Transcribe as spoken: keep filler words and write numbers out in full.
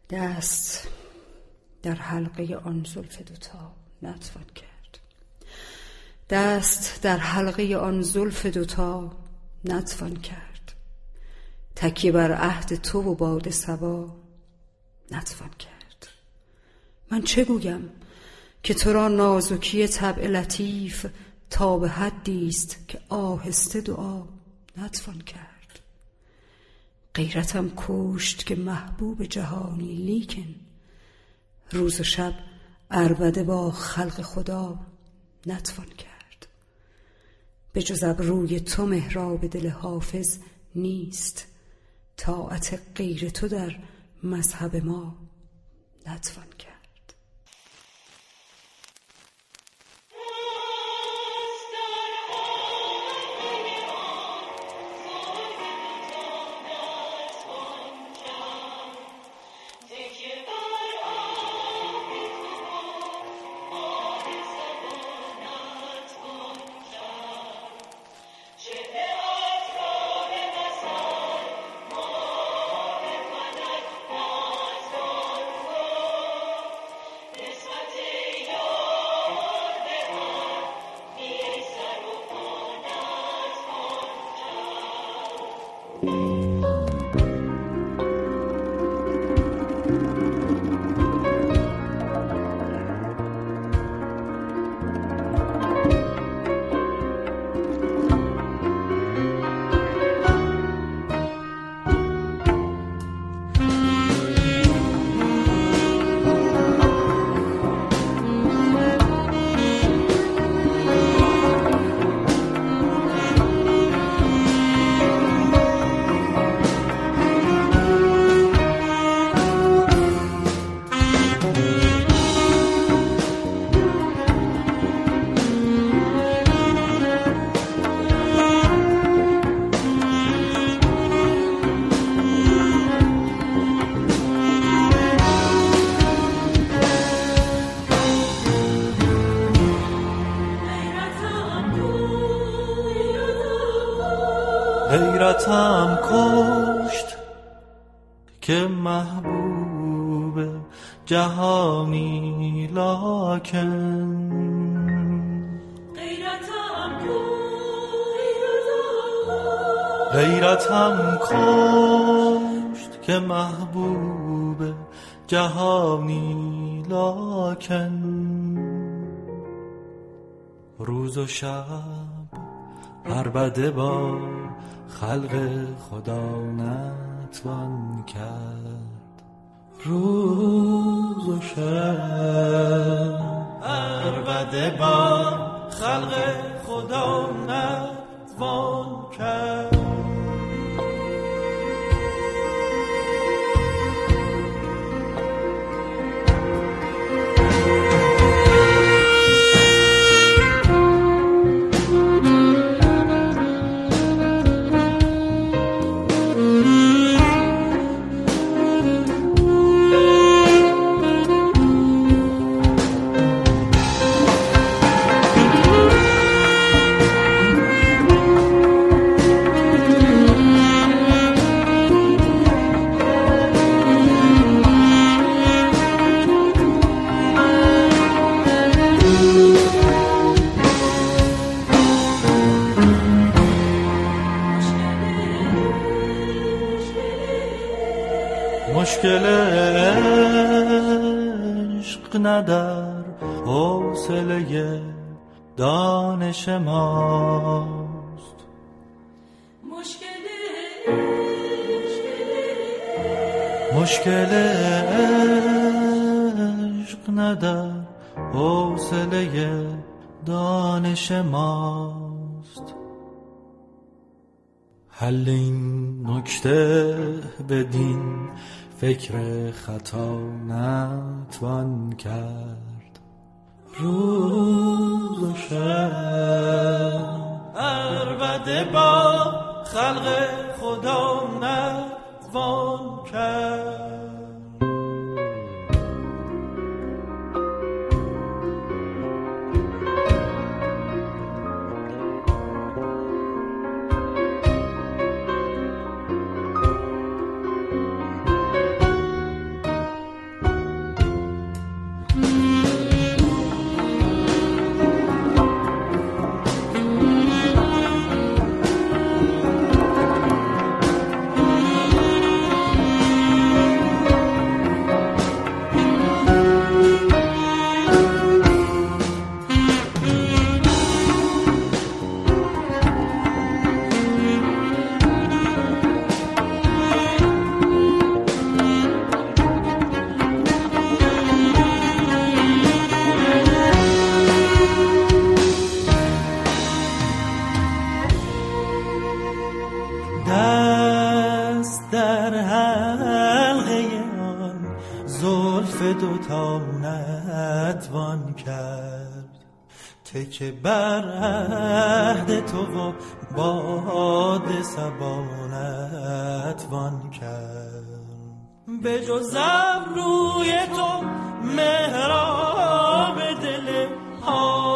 دست در حلقه آن زلف دوتا نتوان کرد، دست در حلقه آن زلف دوتا نتوان کرد، تکیه بر عهد تو و باد صبا نتوان کرد. من چه گویم که تو را نازکی طبع لطیف تا به حدیست که آهسته دعا نتوان کرد. غیرتم کشت که محبوب جهانی، لیکن روز و شب عربده با خلق خدا نتوان کرد. به جز ابروی تو محراب دل حافظ نیست، طاعت غیر تو در مذهب ما نتوان کرد. غیرتم کشت که محبوب جهانی، لکن غیرتم غیرتم کشت که محبوب جهانی، لکن روز و شب عربده با خلق خدا نتوان کرد. روز و شب عربده با خلق خدا نتوان کرد. مشکل عشق ندار حوصله دانش ماست. مشکل مشکل عشق ندار حوصله دانش ماست. حل این نکته بدین فکر خطا نتوان کرد. روز و شب عربده با خلق خدا نتوان کرد. دوتا نتوان کرد، تکه بر عهد تو و باد صبا نتوان کرد. به جزم روی تو محراب دل ها